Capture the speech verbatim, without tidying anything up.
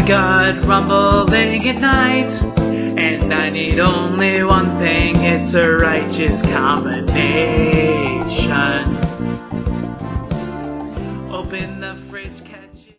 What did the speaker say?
gut rumbling at night, and I need only one thing, it's a righteous combination. Open the fridge.